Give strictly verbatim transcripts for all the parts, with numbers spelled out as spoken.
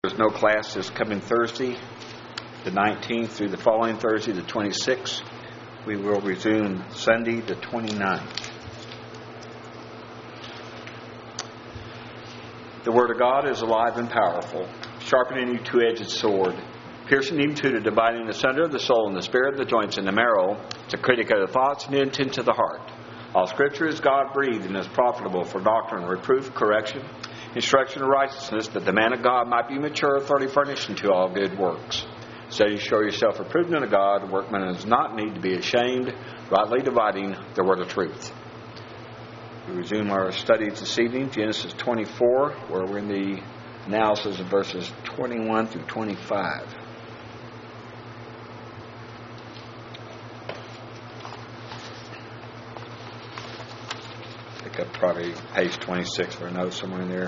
There's no class this coming Thursday, the nineteenth, through the following Thursday, the twenty-sixth. We will resume Sunday, the twenty-ninth. The Word of God is alive and powerful, sharpening any two-edged sword, piercing even to the dividing asunder of the soul and the spirit, the joints and the marrow. It's a critic of the thoughts and the intent of the heart. All Scripture is God-breathed and is profitable for doctrine, reproof, correction, instruction of righteousness, that the man of God might be mature, thoroughly furnished unto all good works. So you show yourself approved unto God, a workman does not need to be ashamed, rightly dividing the word of truth. We resume our studies this evening, Genesis twenty-four, where we're in the analysis of verses twenty-one through twenty-five. Pick up probably page twenty-six or a note somewhere in there.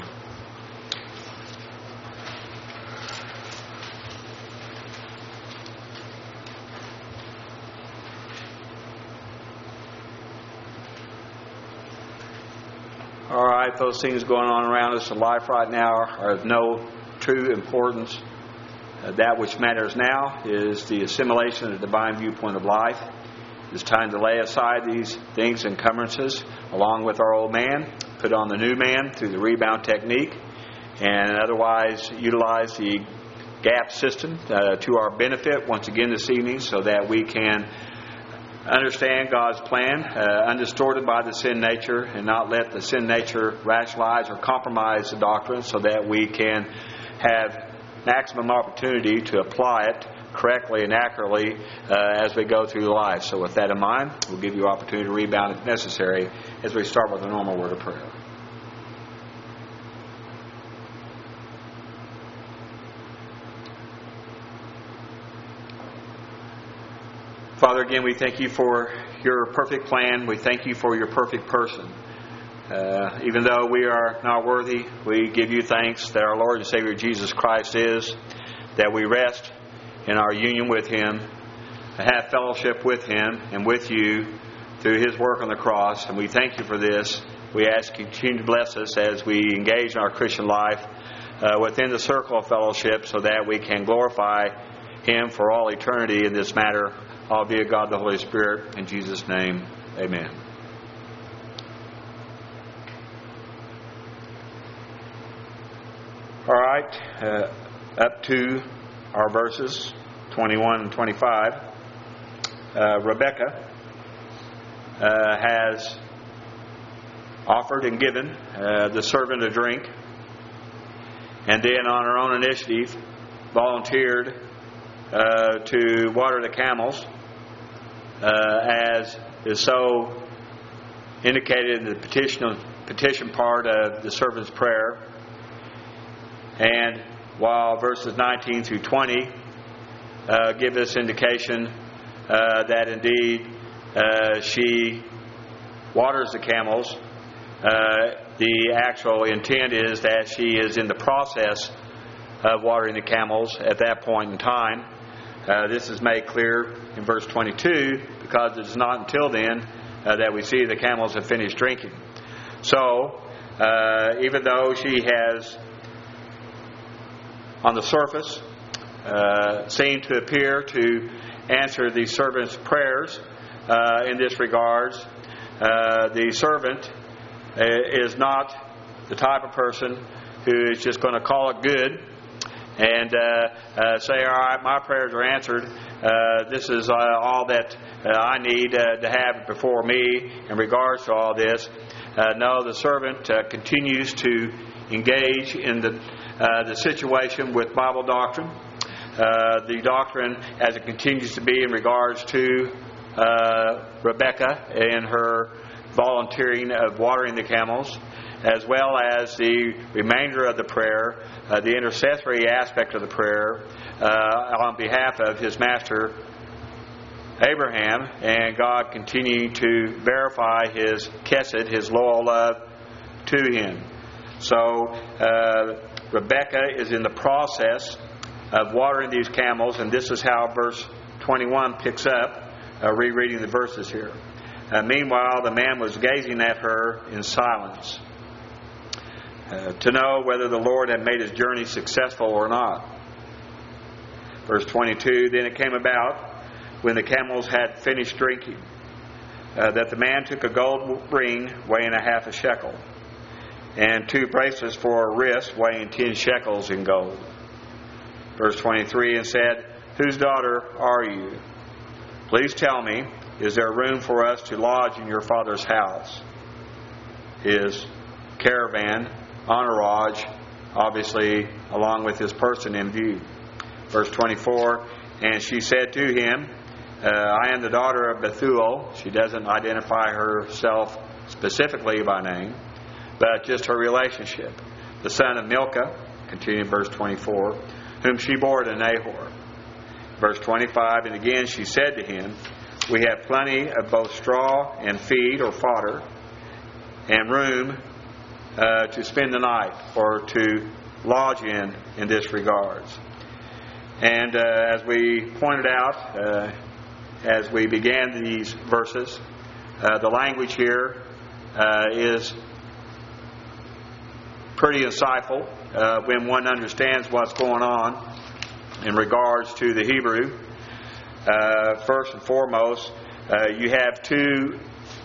All right, those things going on around us in life right now are of no true importance. Uh, that which matters now is the assimilation of the divine viewpoint of life. It's time to lay aside these things, encumbrances, along with our old man, put on the new man through the rebound technique, and otherwise utilize the GAP system uh, to our benefit once again this evening, so that we can understand God's plan, uh, undistorted by the sin nature, and not let the sin nature rationalize or compromise the doctrine, so that we can have maximum opportunity to apply it correctly and accurately uh, as we go through life. So with that in mind, we'll give you opportunity to rebound if necessary as we start with a normal word of prayer. Father, again, we thank you for your perfect plan. We thank you for your perfect person. Uh, even though we are not worthy, we give you thanks that our Lord and Savior Jesus Christ is, that we rest in our union with Him, have fellowship with Him and with you through His work on the cross. And we thank you for this. We ask you to continue to bless us as we engage in our Christian life uh, within the circle of fellowship, so that we can glorify Him for all eternity in this matter, albeit God the Holy Spirit. In Jesus' name, amen. All right, uh, up to our verses twenty-one and twenty-five. Uh, Rebecca uh, has offered and given uh, the servant a drink, and then on her own initiative volunteered uh, to water the camels, uh, as is so indicated in the petition, petition part of the servant's prayer. And while verses nineteen through twenty uh, give us indication uh, that indeed uh, she waters the camels, uh, the actual intent is that she is in the process of watering the camels at that point in time. Uh, this is made clear in verse twenty-two, because it's not until then uh, that we see the camels have finished drinking. So, uh, even though she has on the surface uh, seem to appear to answer the servant's prayers uh, in this regards, uh, the servant is not the type of person who is just going to call it good and uh, uh, say, all right, my prayers are answered. Uh, this is uh, all that uh, I need uh, to have before me in regards to all this. Uh, no, the servant uh, continues to engage in the Uh, the situation with Bible doctrine, uh, the doctrine as it continues to be in regards to uh, Rebecca and her volunteering of watering the camels, as well as the remainder of the prayer, uh, the intercessory aspect of the prayer uh, on behalf of his master Abraham, and God continuing to verify his chesed, his loyal love to him. So uh, Rebecca is in the process of watering these camels, and this is how verse twenty-one picks up, uh, rereading the verses here. Uh, meanwhile, the man was gazing at her in silence. uh, to know whether the Lord had made his journey successful or not. Verse twenty-two, then it came about, when the camels had finished drinking, uh, that the man took a gold ring weighing a half a shekel, and two bracelets for a wrist weighing ten shekels in gold. Verse twenty-three, and said, whose daughter are you? Please tell me, is there room for us to lodge in your father's house? His caravan, entourage, obviously along with his person in view. Verse twenty-four, and she said to him, uh, I am the daughter of Bethuel. She doesn't identify herself specifically by name, but just her relationship. The son of Milcah, continuing verse twenty-four, whom she bore to Nahor. Verse twenty-five, and again she said to him, we have plenty of both straw and feed or fodder, and room uh, to spend the night or to lodge in in this regards. And uh, as we pointed out uh, as we began these verses, uh, the language here uh, is pretty insightful uh, when one understands what's going on in regards to the Hebrew. Uh, first and foremost, uh, you have two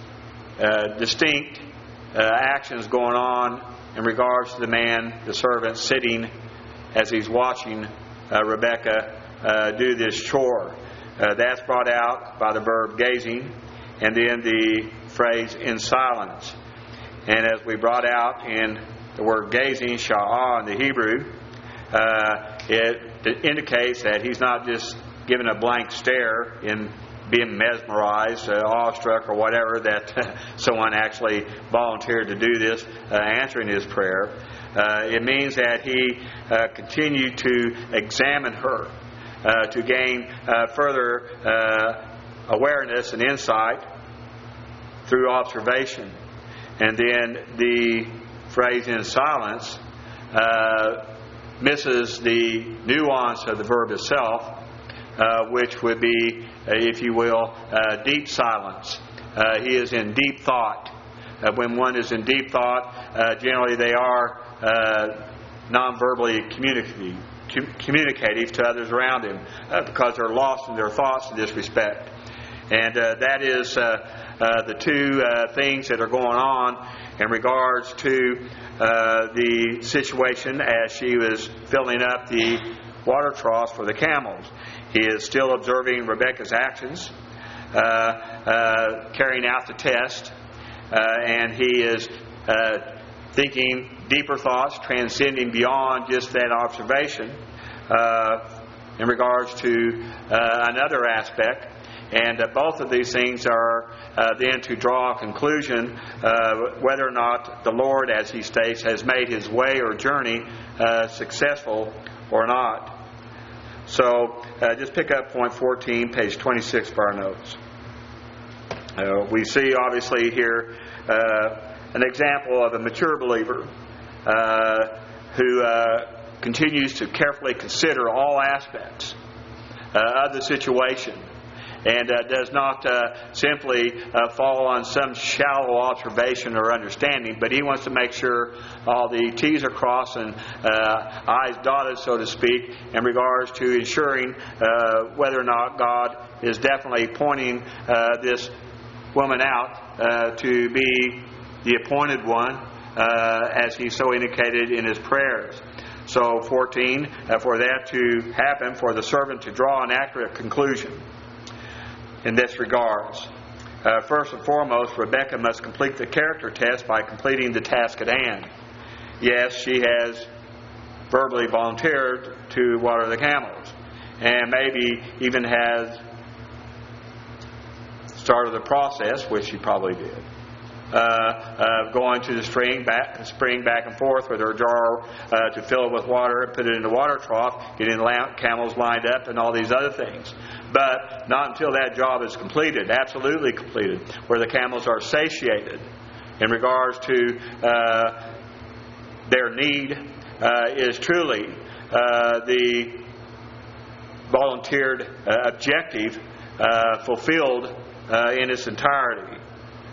uh, distinct uh, actions going on in regards to the man, the servant, sitting as he's watching uh, Rebekah uh, do this chore. Uh, that's brought out by the verb gazing, and then the phrase in silence. And as we brought out in the word gazing, sha'ah in the Hebrew, uh, it, it indicates that he's not just given a blank stare in being mesmerized, uh, awestruck, or whatever, that uh, someone actually volunteered to do this, uh, answering his prayer. Uh, it means that he uh, continued to examine her, uh, to gain uh, further uh, awareness and insight through observation. And then the phrase in silence uh, misses the nuance of the verb itself, uh, which would be, uh, if you will, uh, deep silence. Uh, he is in deep thought. Uh, when one is in deep thought, uh, generally they are uh, non-verbally communicative, com- communicative to others around him uh, because they're lost in their thoughts in this respect. And uh, that is uh, uh, the two uh, things that are going on in regards to uh, the situation as she was filling up the water troughs for the camels. He is still observing Rebekah's actions, uh, uh, carrying out the test, uh, and he is uh, thinking deeper thoughts, transcending beyond just that observation uh, in regards to uh, another aspect. And uh, both of these things are uh, then to draw a conclusion uh, whether or not the Lord, as he states, has made his way or journey uh, successful or not. So uh, just pick up point fourteen, page twenty-six of our notes. Uh, we see obviously here uh, an example of a mature believer uh, who uh, continues to carefully consider all aspects uh, of the situation, and uh, does not uh, simply uh, fall on some shallow observation or understanding, but he wants to make sure all the T's are crossed and uh, I's dotted, so to speak, in regards to ensuring uh, whether or not God is definitely pointing uh, this woman out uh, to be the appointed one, uh, as he so indicated in his prayers. So fourteen, uh, for that to happen, for the servant to draw an accurate conclusion in this regards. Uh, first and foremost, Rebekah must complete the character test by completing the task at hand. Yes, she has verbally volunteered to water the camels, and maybe even has started the process, which she probably did, uh, uh, going to the spring back, spring back and forth with her jar uh, to fill it with water and put it in the water trough, getting the camels lined up and all these other things. But not until that job is completed, absolutely completed, where the camels are satiated in regards to uh, their need, uh, is truly uh, the volunteered uh, objective uh, fulfilled uh, in its entirety.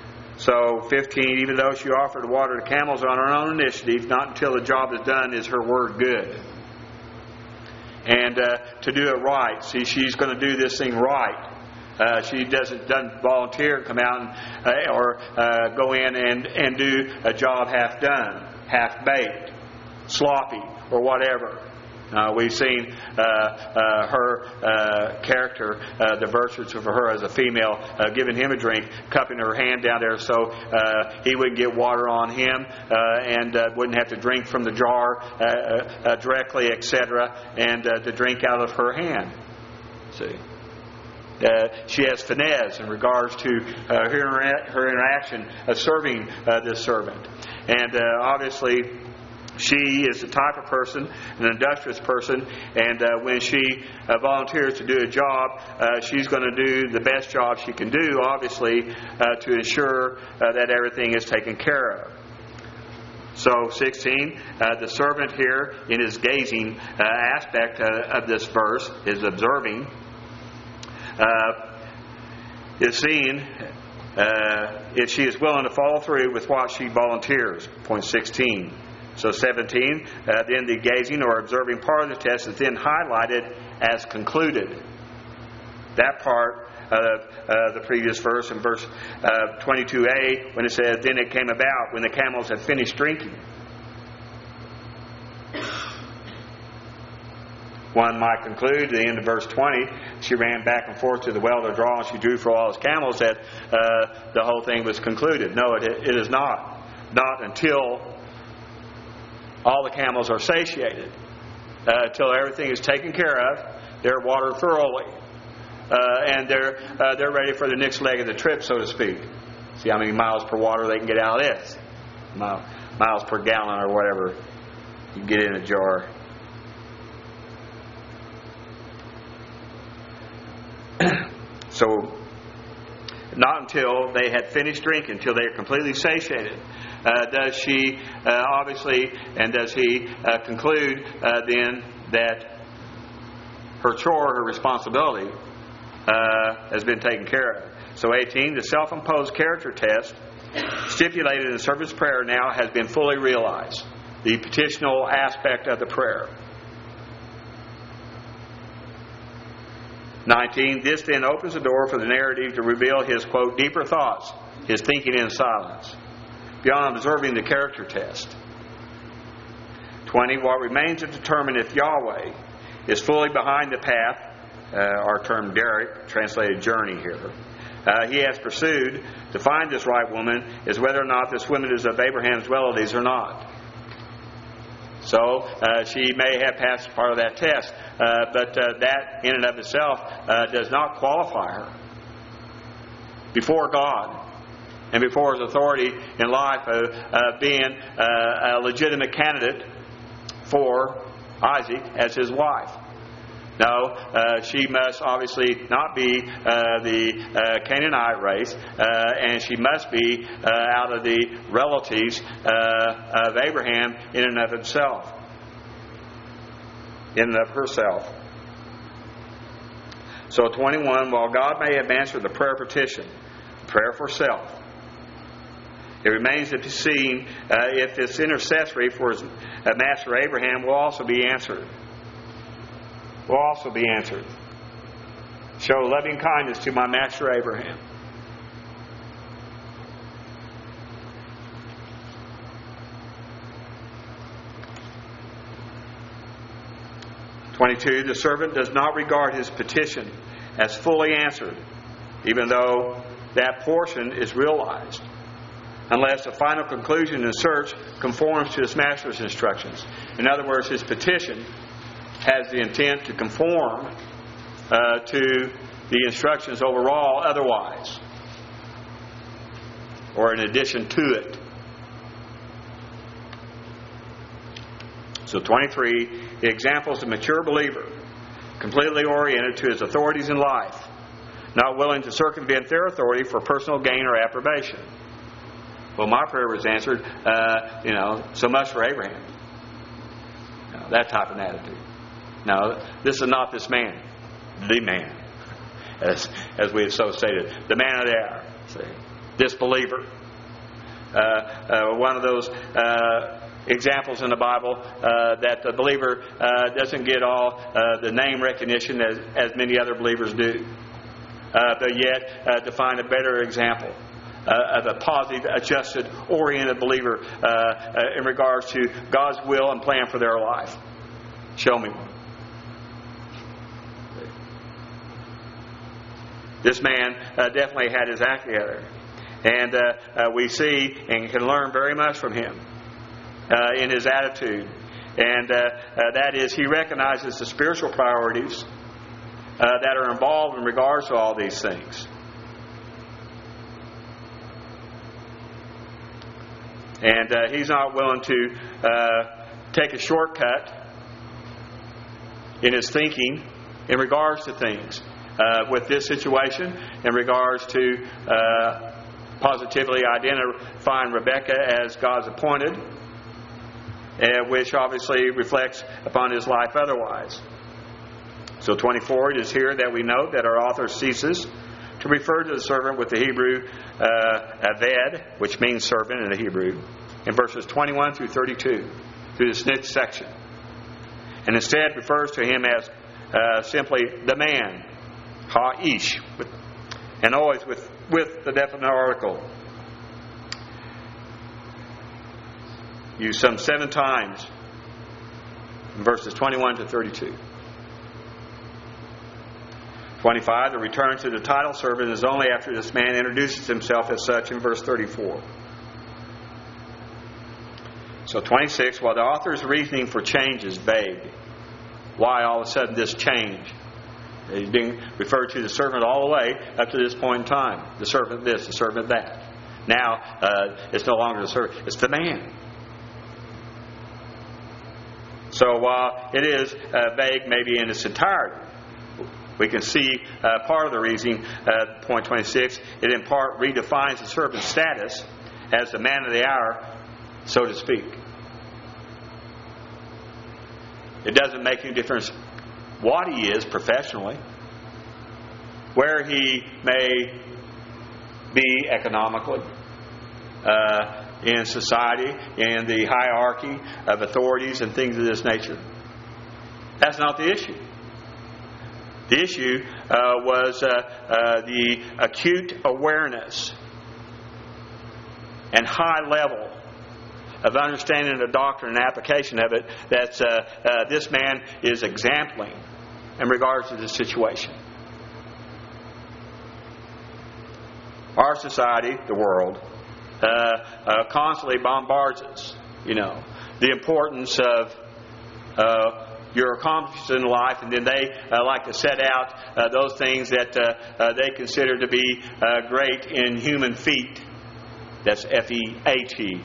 So, fifteen, even though she offered to water the camels on her own initiative, not until the job is done is her word good. And uh, to do it right. See, she's going to do this thing right. Uh, she doesn't doesn't volunteer, come out and, uh, or uh, go in and, and do a job half done, half baked, sloppy, or whatever. Uh, we've seen uh, uh, her uh, character, uh, the virtues of her as a female, uh, giving him a drink, cupping her hand down there so uh, he wouldn't get water on him uh, and uh, wouldn't have to drink from the jar uh, uh, directly, et cetera, and uh, to drink out of her hand. See. Uh, she has finesse in regards to uh, her, her interaction of serving uh, this servant. And uh, obviously, she is the type of person, an industrious person, and uh, when she uh, volunteers to do a job, uh, she's going to do the best job she can do, obviously, uh, to ensure uh, that everything is taken care of. So, sixteen, uh, the servant here, in his gazing uh, aspect uh, of this verse, is observing, uh, is seeing uh, if she is willing to follow through with what she volunteers. Point sixteen. So seventeen, uh, then the gazing or observing part of the test is then highlighted as concluded. That part of uh, the previous verse, in verse uh, twenty-two a, when it says, then it came about when the camels had finished drinking. One might conclude at the end of verse twenty, she ran back and forth to the well to draw, and she drew for all his camels, that uh, the whole thing was concluded. No, it, it is not. Not until all the camels are satiated, uh, until everything is taken care of, they're watered thoroughly, uh, and they're uh, they're ready for the next leg of the trip, so to speak. See how many miles per water they can get out of this. Mile, miles per gallon or whatever you can get in a jar. So, not until they had finished drinking, until they are completely satiated, uh, does she uh, obviously, and does he uh, conclude uh, then that her chore, her responsibility, uh, has been taken care of. So eighteen, the self-imposed character test stipulated in the servant's prayer now has been fully realized. The petitional aspect of the prayer. nineteen, this then opens the door for the narrative to reveal his, quote, deeper thoughts, his thinking in silence, beyond observing the character test. twenty, what remains to determine if Yahweh is fully behind the path, uh, our term Derek, translated journey here, uh, he has pursued to find this right woman, is whether or not this woman is of Abraham's relatives or not. So, uh, she may have passed part of that test, uh, but uh, that in and of itself uh, does not qualify her before God and before His authority in life of uh, being uh, a legitimate candidate for Isaac as his wife. No, uh, she must obviously not be uh, the uh, Canaanite race, uh, and she must be uh, out of the relatives uh, of Abraham in and of himself, in and of herself. So twenty-one, while God may have answered the prayer petition, prayer for self, it remains to be seen uh, if this intercessory for his uh, master Abraham will also be answered. Will also be answered. Show loving kindness to my master Abraham. twenty-two, the servant does not regard his petition as fully answered, even though that portion is realized, unless the final conclusion in the search conforms to his master's instructions. In other words, his petition has the intent to conform uh, to the instructions overall otherwise, or in addition to it. So twenty-three, the examples of a mature believer, completely oriented to his authorities in life, not willing to circumvent their authority for personal gain or approbation. Well, my prayer was answered, uh, you know, so much for Abraham. You know, that type of attitude. No, this is not this man, the man, as as we have so stated, the man of the hour. See, this believer, Uh, uh, one of those uh, examples in the Bible uh, that the believer uh, doesn't get all uh, the name recognition as, as many other believers do. Uh, but yet, uh, to find a better example uh, of a positive, adjusted, oriented believer uh, uh, in regards to God's will and plan for their life. Show me one. This man uh, definitely had his act together. And uh, uh, we see and can learn very much from him uh, in his attitude. And uh, uh, that is, he recognizes the spiritual priorities uh, that are involved in regards to all these things. And uh, he's not willing to uh, take a shortcut in his thinking in regards to things. Uh, with this situation, in regards to uh, positively identifying Rebekah as God's appointed, uh, which obviously reflects upon his life otherwise. So twenty-four, it is here that we note that our author ceases to refer to the servant with the Hebrew uh, aved, which means servant in the Hebrew, in verses twenty-one through thirty-two, through this next section. And instead refers to him as uh, simply the man, Ha-ish, and always with, with the definite article. Used some seven times in verses twenty-one to thirty-two. twenty-five, the return to the title servant is only after this man introduces himself as such in verse thirty-four. So twenty-six, while the author's reasoning for change is vague, why all of a sudden this change? He's being referred to the servant all the way up to this point in time. The servant this, the servant that. Now, uh, it's no longer the servant, it's the man. So while it is uh, vague maybe in its entirety, we can see uh, part of the reasoning, uh, point twenty-six, it in part redefines the servant's status as the man of the hour, so to speak. It doesn't make any difference what he is professionally, where he may be economically, uh, in society, in the hierarchy of authorities and things of this nature. That's not the issue. The issue uh, was uh, uh, the acute awareness and high level of understanding the doctrine and application of it that uh, uh, this man is exempling in regards to this situation. Our society, the world, uh, uh, constantly bombards us, you know, the importance of uh, your accomplishments in life, and then they uh, like to set out uh, those things that uh, uh, they consider to be uh, great in human feet. That's F E A T.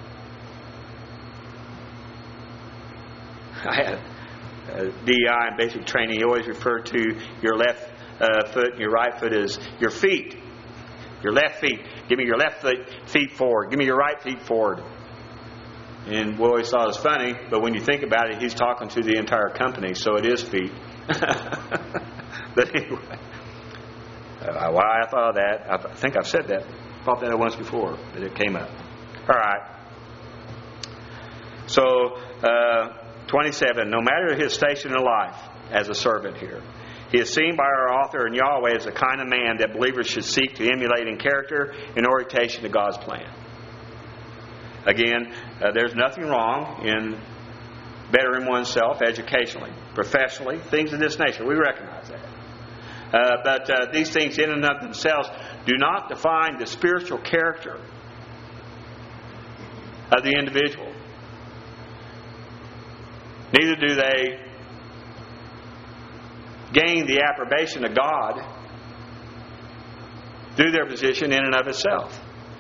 I had uh, D E I and basic training. You always refer to your left uh, foot and your right foot as your feet. Your left feet. Give me your left foot, feet forward. Give me your right feet forward. And we always thought it was funny, but when you think about it, he's talking to the entire company, so it is feet. But anyway, uh, why I thought of that, I think I've said that. I thought that once before, but it came up. All right. So, uh, twenty-seven, no matter his station in life as a servant here, he is seen by our author in Yahweh as the kind of man that believers should seek to emulate in character in orientation to God's plan. Again, uh, there's nothing wrong in bettering oneself educationally, professionally, things of this nature. We recognize that. Uh, but uh, these things in and of themselves do not define the spiritual character of the individual. Neither do they gain the approbation of God through their position in and of itself.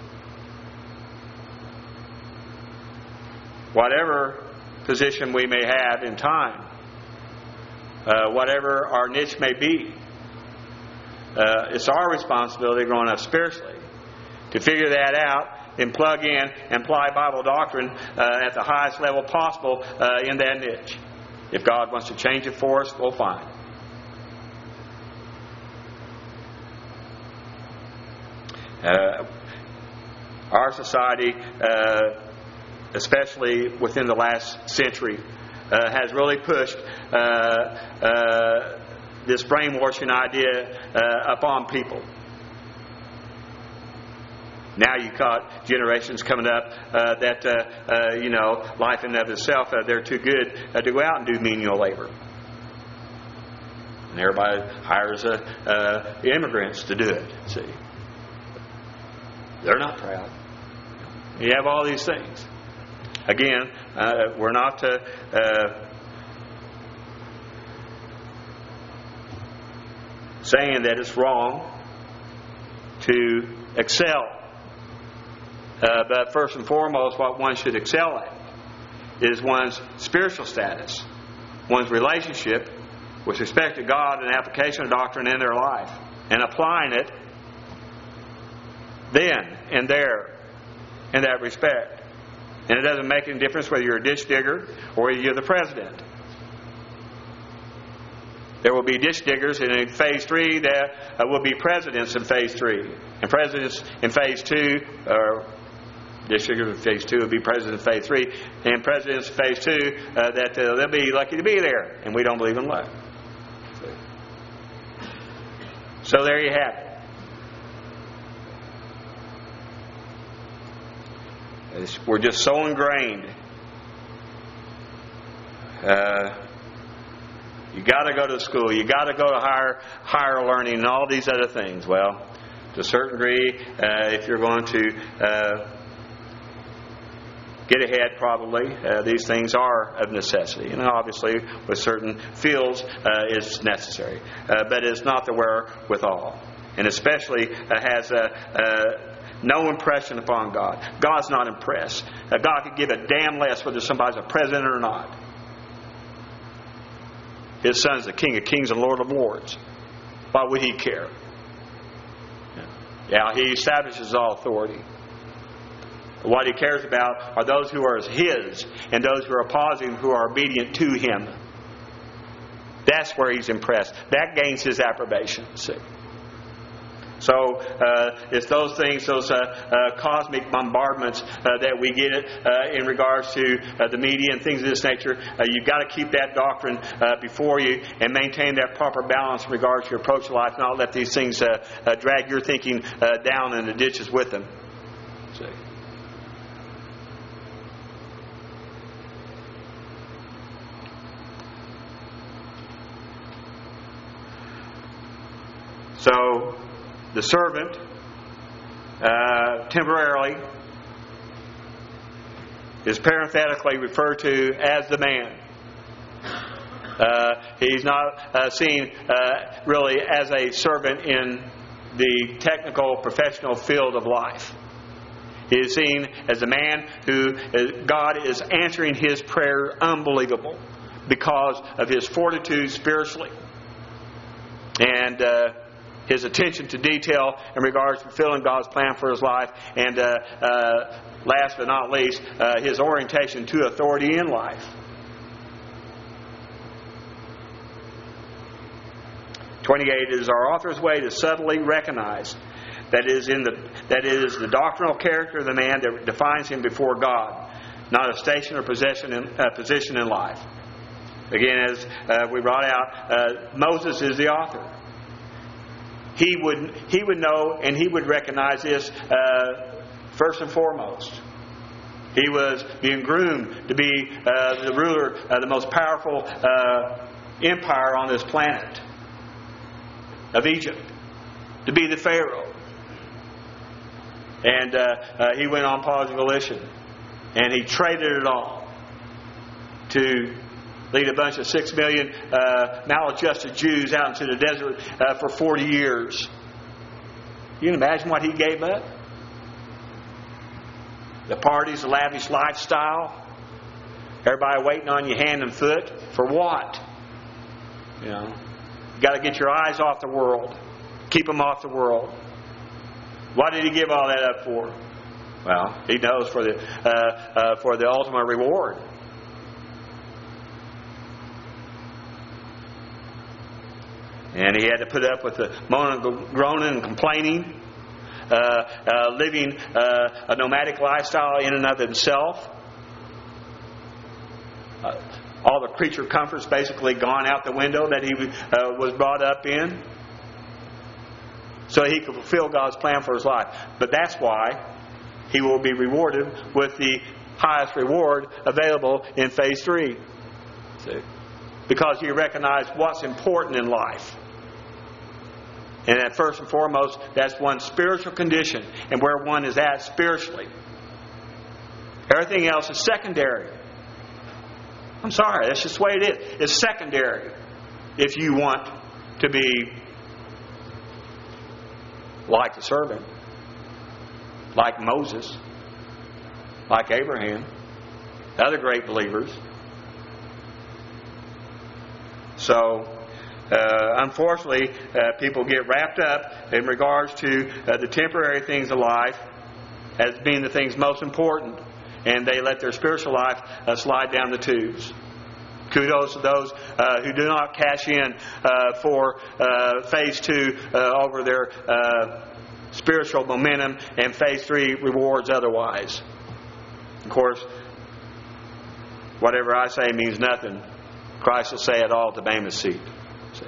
Whatever position we may have in time, uh, whatever our niche may be, uh, it's our responsibility growing up spiritually to figure that out and plug in and apply Bible doctrine uh, at the highest level possible uh, in that niche. If God wants to change it for us, we'll find. Uh, our our society, uh, especially within the last century, uh, has really pushed uh, uh, this brainwashing idea uh, upon people. Now you've got generations coming up uh, that, uh, uh, you know, life in and of itself, uh, they're too good uh, to go out and do menial labor. And everybody hires uh, uh, immigrants to do it. See, they're not proud. You have all these things. Again, uh, we're not uh, uh, saying that it's wrong to excel. Uh, but first and foremost, what one should excel at is one's spiritual status, one's relationship with respect to God and application of doctrine in their life, and applying it then and there in that respect. And it doesn't make any difference whether you're a ditch digger or whether you're the president. There will be ditch diggers in phase three. There will be presidents in phase three. And presidents in phase two, or ditch diggers in phase two will be presidents in phase three. And presidents in phase two, uh, that uh, they'll be lucky to be there. And we don't believe in luck. So there you have it. We're just so ingrained. Uh, you got to go to school. You got to go to higher higher learning and all these other things. Well, to a certain degree, uh, if you're going to uh, get ahead, probably uh, these things are of necessity. And obviously, with certain fields, uh, it's necessary, uh, but it's not the wherewithal, and especially uh, has a. a No impression upon God. God's not impressed. Uh, God could give a damn less whether somebody's a president or not. His Son's the King of Kings and Lord of Lords. Why would He care? Yeah, He establishes all authority. What He cares about are those who are His and those who are positive, who are obedient to Him. That's where He's impressed. That gains His approbation. See? So uh, it's those things, those uh, uh, cosmic bombardments uh, that we get uh, in regards to uh, the media and things of this nature. Uh, you've got to keep that doctrine uh, before you and maintain that proper balance in regards to your approach to life. Not let these things uh, uh, drag your thinking uh, down in the ditches with them. See? So the servant uh, temporarily is parenthetically referred to as the man. Uh, he's not uh, seen uh, really as a servant in the technical professional field of life. He is seen as a man who is, God is answering his prayer unbelievable because of his fortitude spiritually. And uh, his attention to detail in regards to fulfilling God's plan for his life. And uh, uh, last but not least, uh, his orientation to authority in life. twenty-eight is our author's way to subtly recognize that it is in the that it is the doctrinal character of the man that defines him before God, not a station or possession in, uh, position in life. Again, as uh, we brought out, uh, Moses is the author. He would he would know and he would recognize this uh, first and foremost. He was being groomed to be uh, the ruler of the most powerful uh, empire on this planet, of Egypt, to be the Pharaoh. And uh, uh, he went on Paul's volition, and he traded it all to lead a bunch of six million uh, maladjusted Jews out into the desert uh, for forty years. You can imagine what he gave up? The parties, the lavish lifestyle, everybody waiting on you hand and foot. For what? You know, you got to get your eyes off the world. Keep them off the world. Why did he give all that up for? Well, he knows for the uh, uh, for the ultimate reward. And he had to put up with the moaning, groaning, and complaining uh, uh, living uh, a nomadic lifestyle in and of himself. Uh, all the creature comforts basically gone out the window that he uh, was brought up in, so he could fulfill God's plan for his life. But that's why he will be rewarded with the highest reward available in phase three. See? Because you recognize what's important in life. And that first and foremost, that's one's spiritual condition and where one is at spiritually. Everything else is secondary. I'm sorry, that's just the way it is. It's secondary if you want to be like the servant, like Moses, like Abraham, other great believers. So, uh, unfortunately, uh, people get wrapped up in regards to uh, the temporary things of life as being the things most important, and they let their spiritual life uh, slide down the tubes. Kudos to those uh, who do not cash in uh, for uh, phase two uh, over their uh, spiritual momentum, and phase three rewards otherwise. Of course, whatever I say means nothing. Christ will say it all at the Bema seat. See?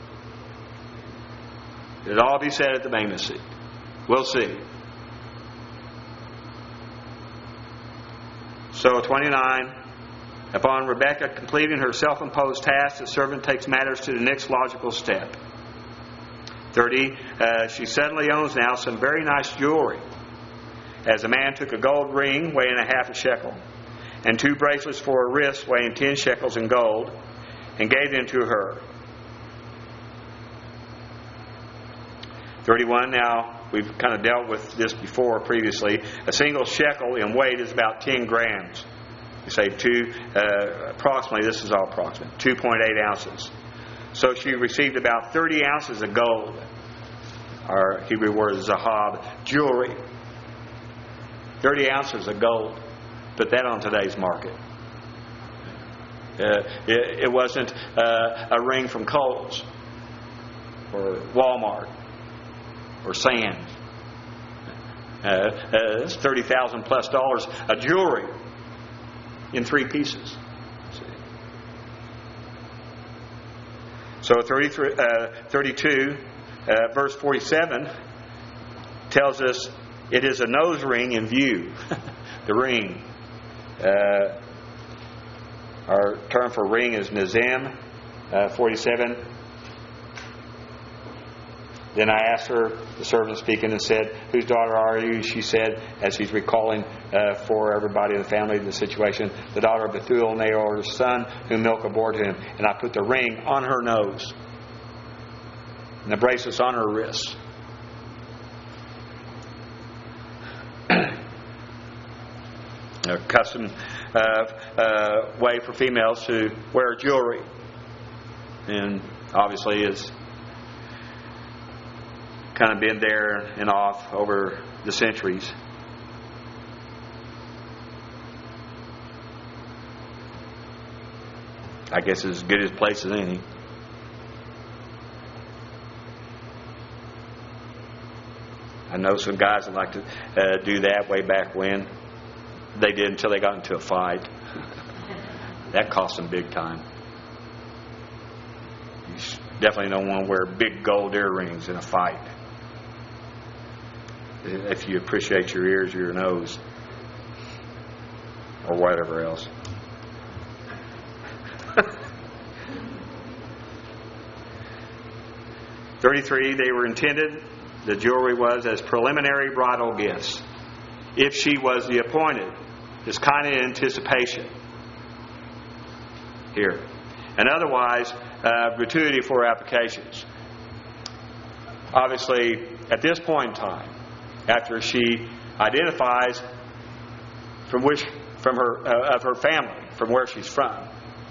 It'll all be said at the Bema seat. We'll see. So twenty-nine. Upon Rebekah completing her self-imposed task, the servant takes matters to the next logical step. thirty. Uh, she suddenly owns now some very nice jewelry. As a man took a gold ring weighing a half a shekel, and two bracelets for her wrists weighing ten shekels in gold, and gave them to her. thirty-one. Now, we've kind of dealt with this before previously. A single shekel in weight is about ten grams. You say two, uh, approximately, this is all approximate, two point eight ounces. So she received about thirty ounces of gold, or Hebrew word is zahab, jewelry. thirty ounces of gold. Put that on today's market. Uh, it, it wasn't uh, a ring from Kohl's or Walmart or Sam's. Uh, uh, it's thirty thousand plus dollars of jewelry in three pieces. See? So thirty-three, uh, thirty-two, uh, verse forty-seven tells us it is a nose ring in view. The ring. Uh, our term for ring is nizam. Uh, forty-seven. Then I asked her, the servant speaking, and said, "Whose daughter are you?" She said, as she's recalling uh, for everybody in the family the situation, "The daughter of Bethuel, Naor's son, whom Milcah bore to him." And I put the ring on her nose, and the bracelets on her wrists. A custom uh, uh, way for females to wear jewelry, and obviously is kind of been there and off over the centuries. I guess it's as good a place as any. I know some guys that like to uh, do that way back when. They did until they got into a fight. That cost them big time. You definitely don't want to wear big gold earrings in a fight. If you appreciate your ears or your nose or whatever else. thirty-three, they were intended, the jewelry was, as preliminary bridal gifts. If she was the appointed, this kind of anticipation here. And otherwise, uh, gratuity for applications. Obviously, at this point in time, after she identifies from which, from her uh, of her family, from where she's from,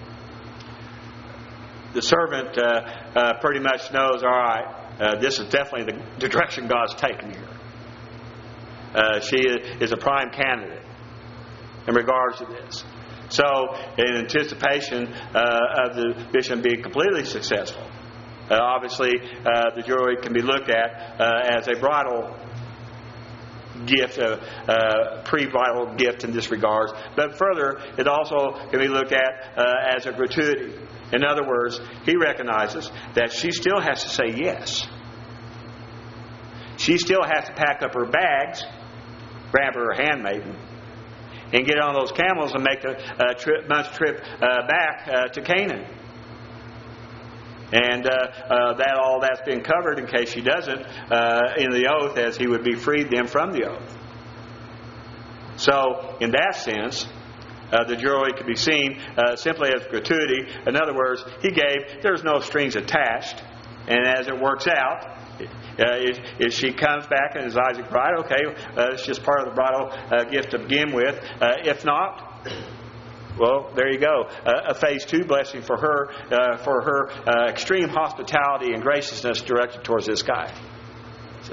the servant uh, uh, pretty much knows, all right, uh, this is definitely the, the direction God's taking here. Uh, she is a prime candidate in regards to this. So, in anticipation uh, of the mission being completely successful, uh, obviously uh, the jewelry can be looked at uh, as a bridal gift, a, a pre-vital gift in this regard. But further, it also can be looked at uh, as a gratuity. In other words, he recognizes that she still has to say yes. She still has to pack up her bags, grab her handmaiden, and get on those camels and make a, a trip, month's trip uh, back uh, to Canaan. And uh, uh, that all that's been covered in case she doesn't uh, in the oath, as he would be freed them from the oath. So, in that sense, uh, the jewelry could be seen uh, simply as gratuity. In other words, he gave, there's no strings attached. And as it works out, Uh, if, if she comes back and is Isaac bride, okay, uh, it's just part of the bridal uh, gift to begin with. Uh, if not, well, there you go. Uh, a phase two blessing for her, uh, for her uh, extreme hospitality and graciousness directed towards this guy. See.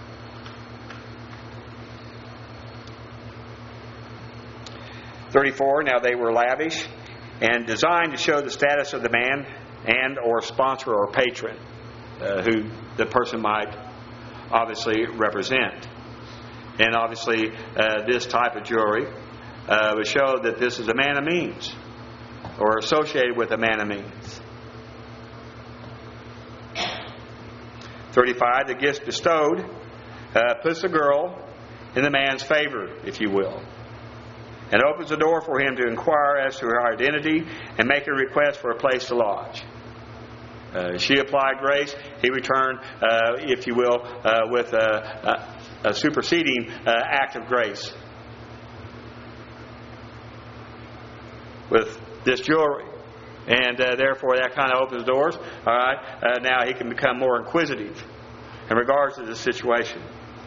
thirty-four, now they were lavish and designed to show the status of the man and or sponsor or patron. Uh, who the person might obviously represent. And obviously uh, this type of jewelry uh, would show that this is a man of means or associated with a man of means. thirty-five, the gifts bestowed uh, puts the girl in the man's favor, if you will, and opens the door for him to inquire as to her identity and make a request for a place to lodge. Uh, she applied grace. He returned, uh, if you will, uh, with a, a, a superseding uh, act of grace. With this jewelry. And uh, therefore that kind of opens doors. All right. Uh, now he can become more inquisitive in regards to this situation.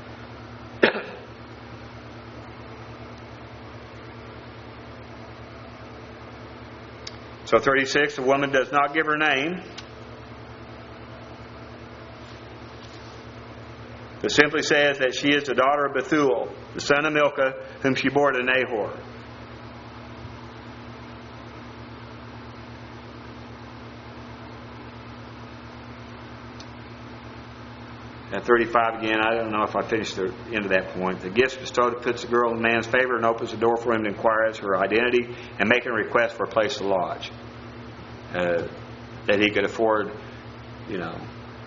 So thirty-six, the woman does not give her name. It simply says that she is the daughter of Bethuel, the son of Milcah, whom she bore to Nahor. At thirty-five again, I don't know if I finished the end of that point. The gifts bestowed puts the girl in the man's favor and opens the door for him to inquire as to her identity and make a request for a place to lodge. Uh, that he could afford, you know,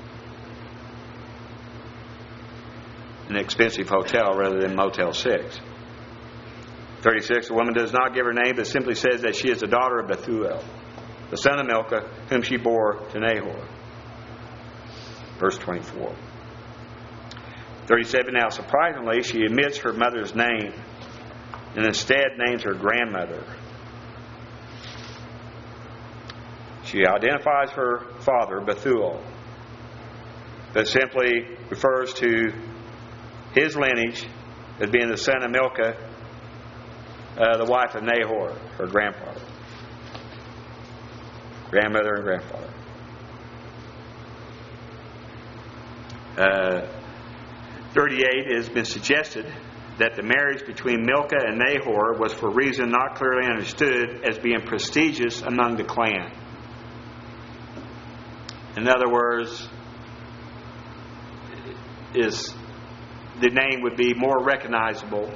an expensive hotel rather than Motel six. thirty-six, the woman does not give her name, but simply says that she is the daughter of Bethuel, the son of Milcah, whom she bore to Nahor. Verse twenty-four. thirty-seven, now surprisingly, she omits her mother's name and instead names her grandmother. She identifies her father, Bethuel, but simply refers to his lineage as being the son of Milcah, uh, the wife of Nahor, her grandfather. Grandmother and grandfather. Uh, thirty-eight, it has been suggested that the marriage between Milcah and Nahor was for a reason not clearly understood as being prestigious among the clan. In other words, is the name would be more recognizable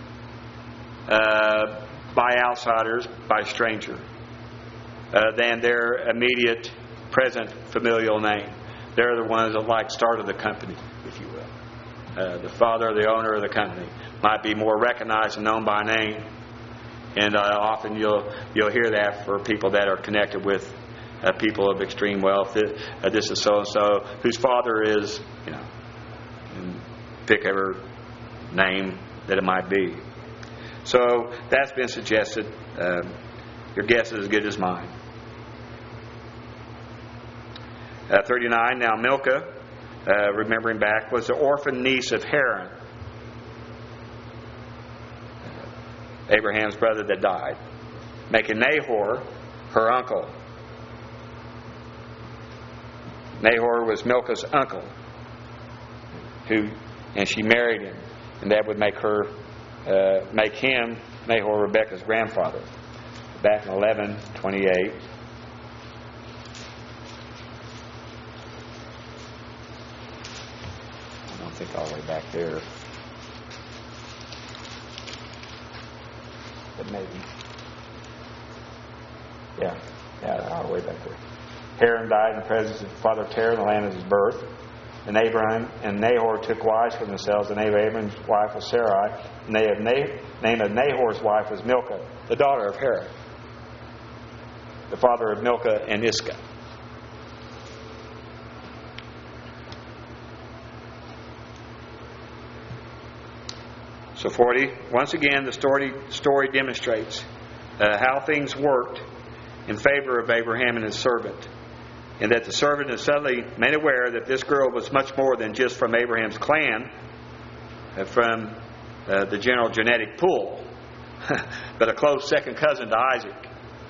uh, by outsiders, by stranger, uh, than their immediate present familial name. They're the ones that like started the company, if you will. Uh, the father or the owner of the company might be more recognized and known by name, and uh, often you'll you'll hear that for people that are connected with uh, people of extreme wealth. Uh, this is so and so whose father is, you know. Pick every name that it might be. So that's been suggested. Uh, your guess is as good as mine. Uh, thirty-nine, now Milcah, uh, remembering back, was the orphan niece of Haran, Abraham's brother that died, making Nahor her uncle. Nahor was Milcah's uncle, who and she married him, and that would make her, uh, make him, Nahor, Rebekah's grandfather. Back in eleven twenty-eight. I don't think all the way back there. maybe. Yeah, yeah, all the way back there. Haran died in the presence of his father Terah in the land of his birth. And Abraham and Nahor took wives for themselves. The name of Abraham's wife was Sarai. The name of, nah- name of Nahor's wife was Milcah, the daughter of Haran, the father of Milcah and Iscah. So forty, once again, the story, story demonstrates uh, how things worked in favor of Abraham and his servant. And that the servant is suddenly made aware that this girl was much more than just from Abraham's clan, uh, from uh, the general genetic pool, but a close second cousin to Isaac.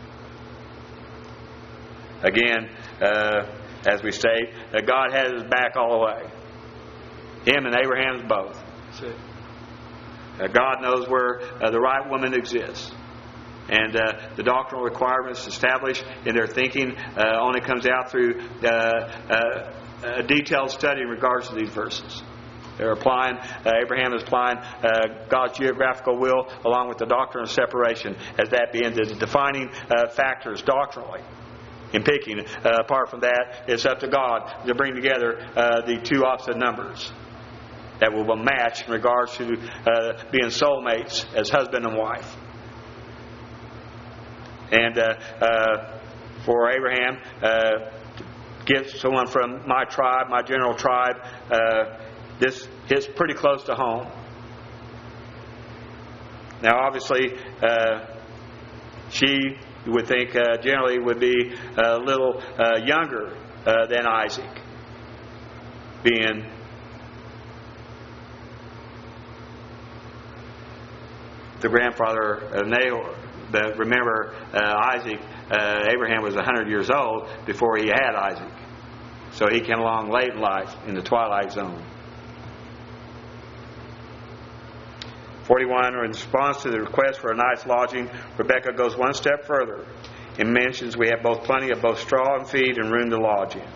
Again, uh, as we state, uh, God has his back all the way. Him and Abraham's both. Uh, God knows where uh, the right woman exists. And uh, the doctrinal requirements established in their thinking uh, only comes out through uh, uh, a detailed study in regards to these verses. They're applying, uh, Abraham is applying uh, God's geographical will along with the doctrine of separation as that being the defining uh, factors doctrinally in picking. Uh, apart from that, it's up to God to bring together uh, the two opposite numbers that will match in regards to uh, being soulmates as husband and wife. And uh, uh, for Abraham, uh, to get someone from my tribe, my general tribe, uh, this hits pretty close to home. Now, obviously, uh, she, you would think, uh, generally would be a little uh, younger uh, than Isaac, being the grandfather of Nahor. But remember, uh, Isaac, uh, Abraham was one hundred years old before he had Isaac. So he came along late in life, in the twilight zone. forty-one, in response to the request for a night's lodging, Rebekah goes one step further and mentions we have both plenty of both straw and feed and room to lodge in.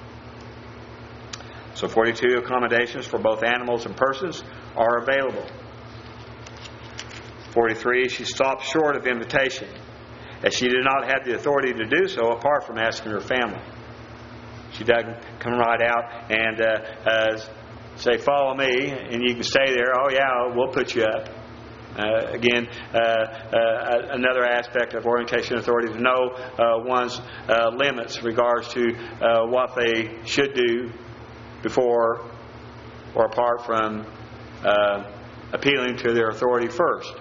So forty-two, accommodations for both animals and persons are available. forty-three, she stopped short of invitation, as she did not have the authority to do so apart from asking her family. She doesn't come right out and uh, uh, say, follow me, and you can stay there. Oh, yeah, we'll put you up. Uh, again, uh, uh, another aspect of orientation authority to know uh, one's uh, limits in regards to uh, what they should do before or apart from uh, appealing to their authority first.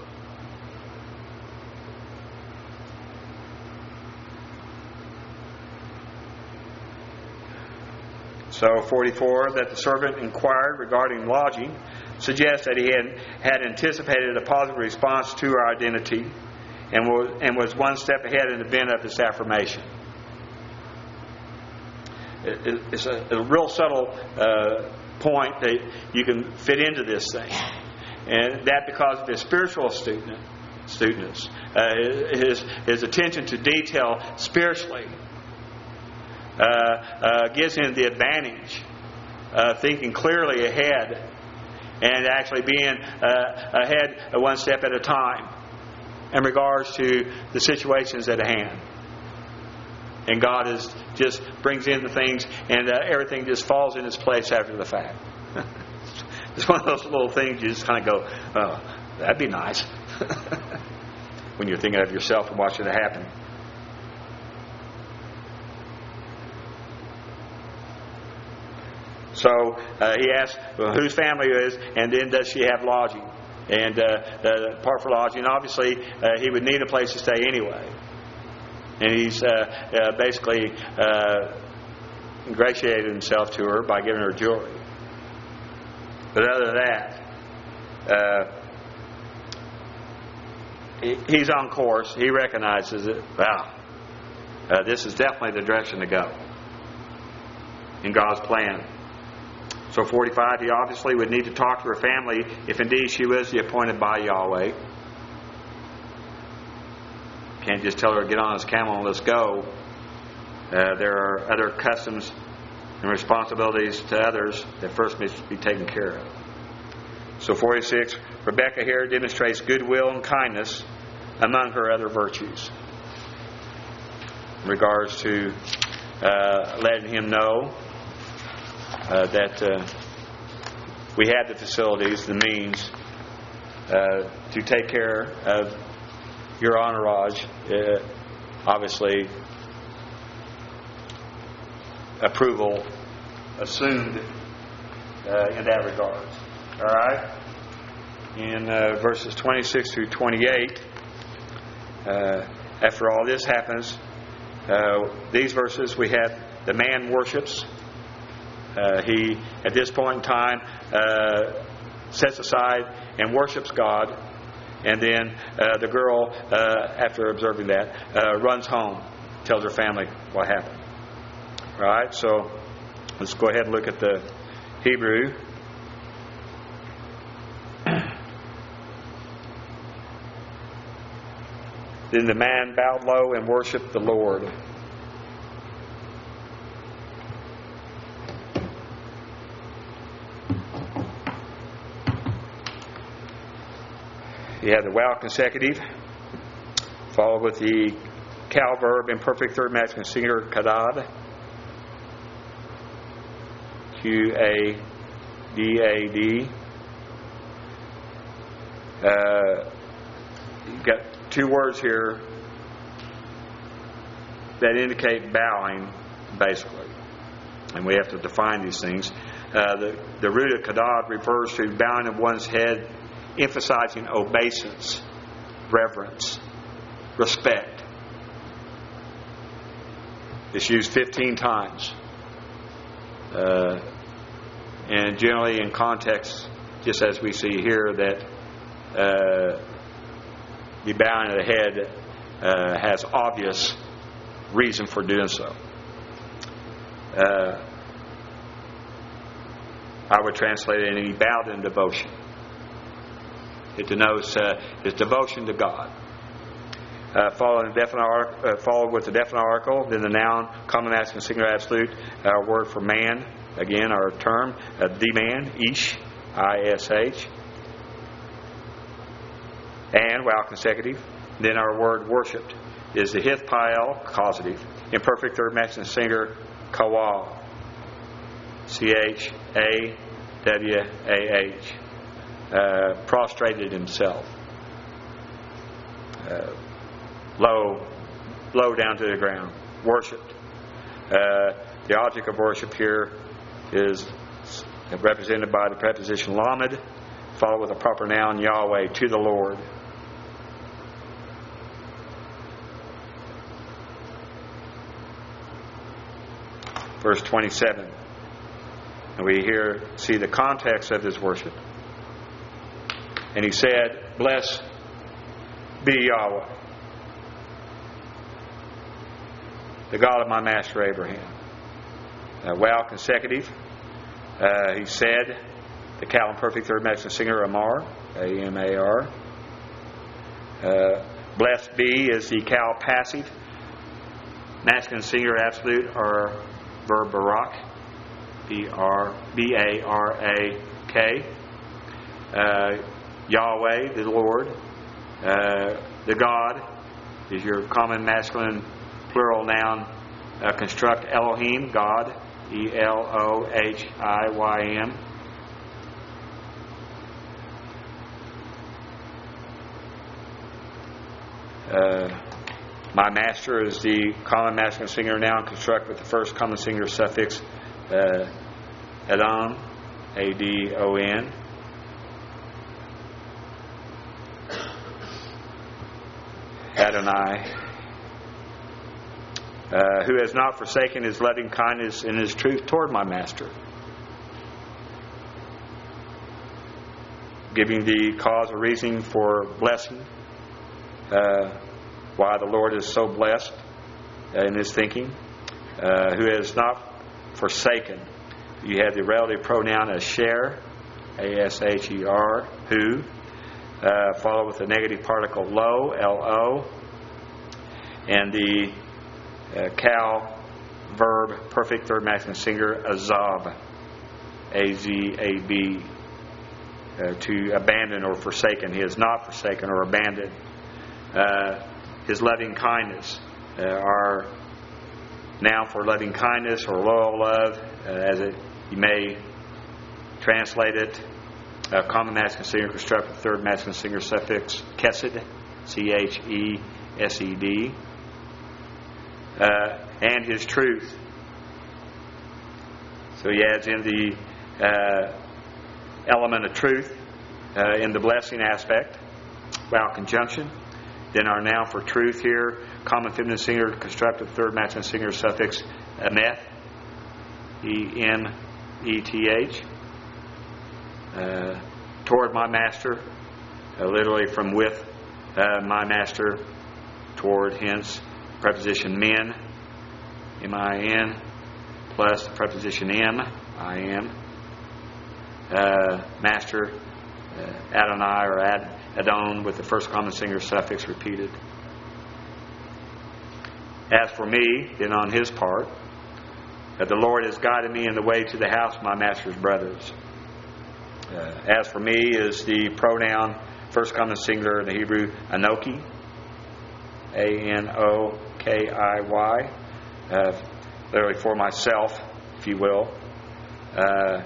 So forty-four, that the servant inquired regarding lodging suggests that he had, had anticipated a positive response to her identity and was, and was one step ahead in the event of this affirmation. It, it, it's a, a real subtle uh, point that you can fit into this thing. And that because of his spiritual astuteness, astuteness uh, his, his attention to detail spiritually, Uh, uh, gives him the advantage of thinking clearly ahead and actually being uh, ahead one step at a time in regards to the situations at hand. And God is just brings in the things, and uh, everything just falls in its place after the fact. It's one of those little things you just kind of go, oh, that'd be nice. When you're thinking of yourself and watching it happen. So uh, he asks well, whose family it is, and then does she have lodging? And uh, uh, part for lodging, obviously, uh, he would need a place to stay anyway. And he's uh, uh, basically uh, ingratiated himself to her by giving her jewelry. But other than that, uh, he, he's on course. He recognizes it. Wow, uh, this is definitely the direction to go in God's plan. So forty-five, he obviously would need to talk to her family if indeed she was the appointed by Yahweh. Can't just tell her to get on his camel and let's go. Uh, there are other customs and responsibilities to others that first must be taken care of. So forty-six, Rebekah here demonstrates goodwill and kindness among her other virtues, in regards to uh, letting him know uh, that uh, we have the facilities, the means uh, to take care of your entourage. Uh, obviously, approval assumed uh, in that regard. All right? In uh, verses twenty-six through twenty-eight, uh, after all this happens, uh, these verses we have the man worships. Uh, he, at this point in time, uh, sets aside and worships God. And then uh, the girl, uh, after observing that, uh, runs home, tells her family what happened. All right, so let's go ahead and look at the Hebrew. Then the man bowed low and worshipped the Lord. You have the wow consecutive, followed with the cal verb imperfect third masculine singular kadad. Q A D A D. Uh, you've got two words here that indicate bowing, basically. And we have to define these things. Uh, the, the root of kadad refers to bowing of one's head, emphasizing obeisance, reverence, respect. It's used fifteen times. Uh, and generally in context, just as we see here, that uh, the bowing of the head uh, has obvious reason for doing so. Uh, I would translate it, and he bowed in devotion. It denotes uh, his devotion to God. Uh, following definite article, uh, followed with the definite article, then the noun, common masculine singular absolute, our word for man, again our term, uh, the man, ish, I S H, and wow consecutive. Then our word worshipped is the hith pael, causative, imperfect third masculine singular, kawal, C H A W A H, uh, prostrated himself. Uh, Low, low down to the ground, worshipped. Uh, the object of worship here is represented by the preposition lamed, followed with a proper noun Yahweh, to the Lord. Verse twenty-seven, and we here see the context of his worship. And he said, "Blessed be Yahweh, the God of my master Abraham." Uh, wow consecutive. Uh, he said, the cal imperfect third masculine singular, Amar, A M A R. Uh, blessed be is the cal passive, masculine singular absolute, or verb barak, B R B A R A K. Uh, Yahweh, the Lord. Uh, the God is your common masculine plural noun, uh, construct Elohim, God, E L O H I Y M. Uh, my master is the common masculine singular noun, construct with the first common singular suffix, uh, Adam, A D O N. Adonai. Uh, who has not forsaken his loving kindness and his truth toward my master. Giving the cause or reasoning for blessing. Uh, why the Lord is so blessed uh, in his thinking. Uh, who has not forsaken. You have the relative pronoun asher, A S H E R, who. Uh, followed with the negative particle lo, L O. And the Uh, cal verb perfect third masculine singular, azab, A Z A B, uh, to abandon or forsaken. He has not forsaken or abandoned. uh, His loving kindness. Uh, our noun for loving kindness or loyal love, uh, as it you may translate it, uh, common masculine singular constructed third masculine singular suffix chesed, C H E S E D, uh, and His truth. So he adds in the uh, element of truth uh, in the blessing aspect, vowel conjunction. Then our noun for truth here, common feminine singular constructed third masculine singular suffix emeth, E M E T H, uh, toward my master, uh, literally from with uh, my master, toward, hence preposition men, M I N, plus the preposition am, I am, uh, master, uh, Adonai or Ad, Adon with the first common singular suffix repeated. As for me, then on his part, that the Lord has guided me in the way to the house of my master's brothers. Uh, as for me is the pronoun, first common singular in the Hebrew, Anoki, A N O K I Y, uh, literally for myself, if you will. Uh,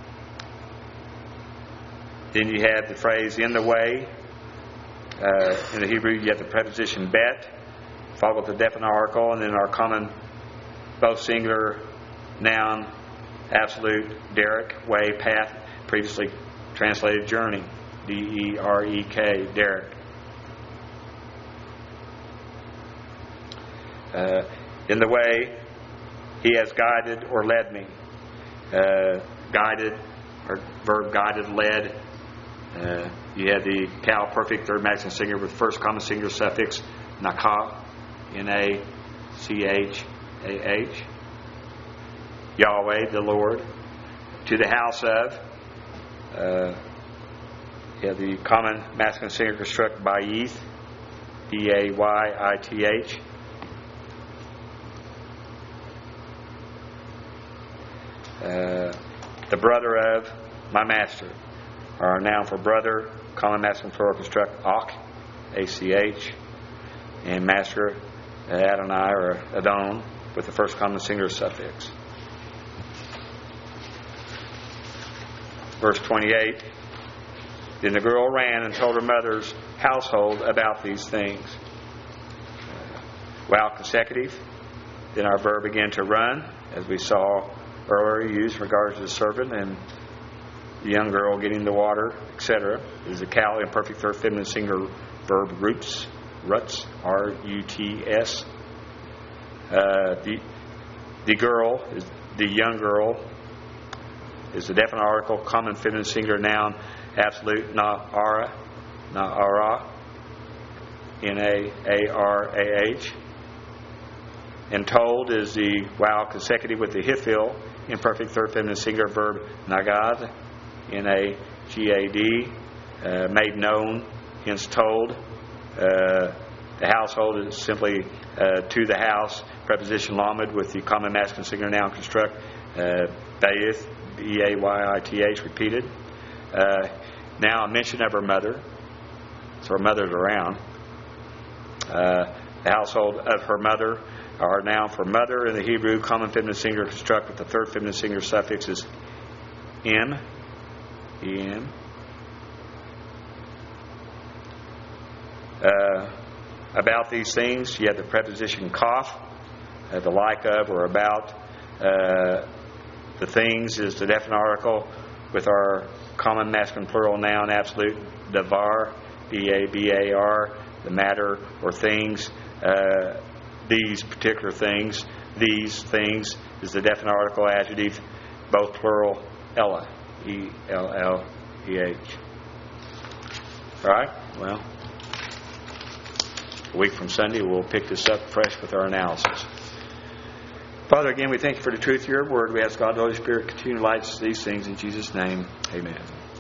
then you have the phrase in the way. Uh, in the Hebrew, you have the preposition bet, followed with the definite article, and then our common, both singular, noun, absolute, derek, way, path, previously translated journey, D E R E K, derek. Uh, in the way, he has guided or led me. Uh, guided, or verb guided, led. Uh, you have the cow perfect third masculine singular with first common singular suffix nakah, N A C H A H. Yahweh, the Lord. To the house of. Uh, you have the common masculine singular construct bayith, B A Y I T H. Uh, the brother of my master. Our noun for brother, common masculine plural construct ach, A C H, and master, Adonai or Adon, with the first common singular suffix. Verse twenty-eight. Then the girl ran and told her mother's household about these things. Uh, while consecutive, then our verb began to run, as we saw earlier, used in regards to the servant and the young girl getting the water, et cetera. Is a cow imperfect third feminine singular verb roots, ruts, R U T S. Uh, the the girl is the young girl is the definite article, common feminine singular noun, absolute, not ara, not ara, N A A R A H. And told is the wow consecutive with the hifil, imperfect third feminine singular verb nagad, N A G A D, uh, made known, hence told. Uh, the household is simply uh, to the house, preposition lamed with the common masculine singular noun construct, uh, bayith, B A Y I T H, repeated. Uh, now a mention of her mother, so her mother's around. Uh, the household of her mother. Our noun for mother in the Hebrew, common feminine singular construct with the third feminine singular suffix is M, E M. Uh, about these things, you have the preposition kaf, uh, the like of or about. Uh, the things is the definite article with our common masculine plural noun absolute, davar, B A B A R, the matter or things. Uh, these particular things, these things is the definite article adjective, both plural, ella, E L L E H. All right, well, a week from Sunday we'll pick this up fresh with our analysis. Father, again, we thank you for the truth of your word. We ask God, the Holy Spirit, continue to light these things in Jesus' name. Amen.